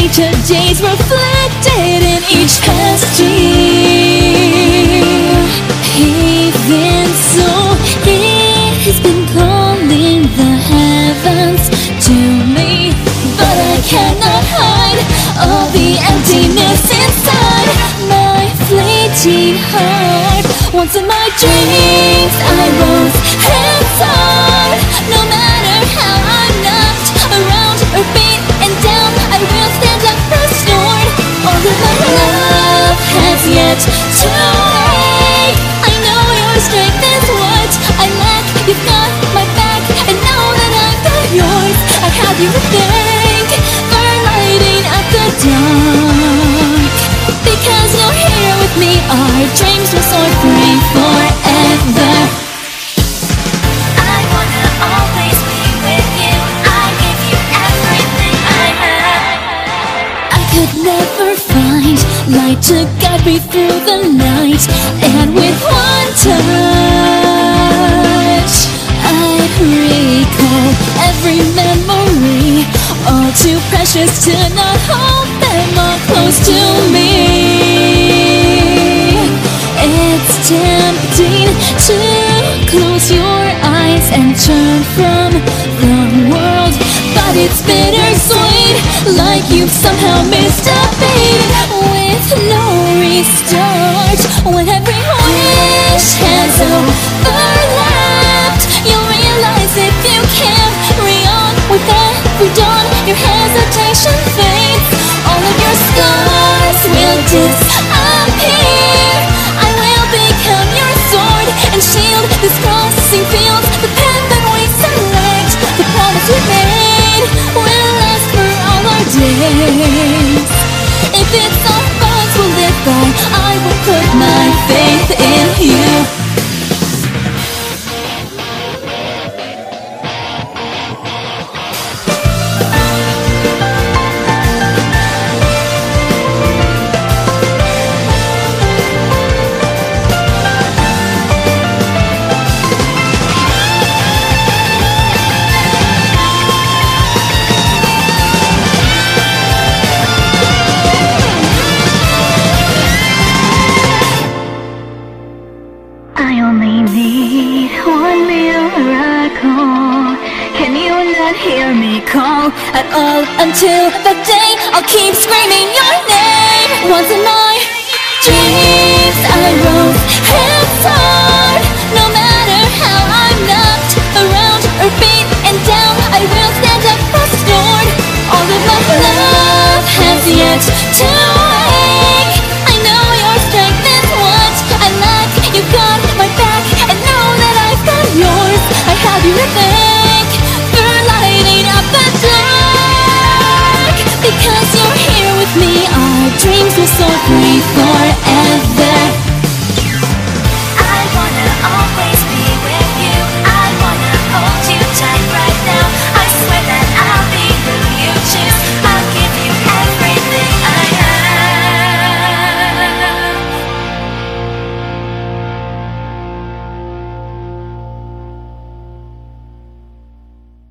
today's reflected in each past year. Even so, it has been calling the heavens to me, but I cannot hide all the emptiness inside my fleeting heart. Once in my dreams I rose and soared. No matter how I'm knocked around or beaten down, I will stand up restored. All of my love has yet to wake. I know your strength is what I lack. You've got my back, and now that I've got yours, I have you to thank for lighting up the dark. Because you're here with me, our dreams will soar free forever. I wanna always be with you. I give you everything I have. I could never find light to guide me through the night, and with one touch I'd recall every memory, all too precious to not hold them all close to me. It's tempting to close your eyes and turn from the world, but it's bittersweet, like you've somehow missed a beat. With no restart, when every wish has overlapped, you'll realize if you carry on with every dawn, your hesitation fades. All of your scars will disappear. I will become your sword and shield, this crossing field, the path that we select. The promise we made will last for all our days. If it's our bonds we'll live by, I will put my faith in you. I only need one miracle. Can you not hear me call At all until that day, I'll keep screaming your name. Once in my dreams I rose and soared. No matter how I'm knocked around or beaten down, I will stand up restored. All of my love has yet to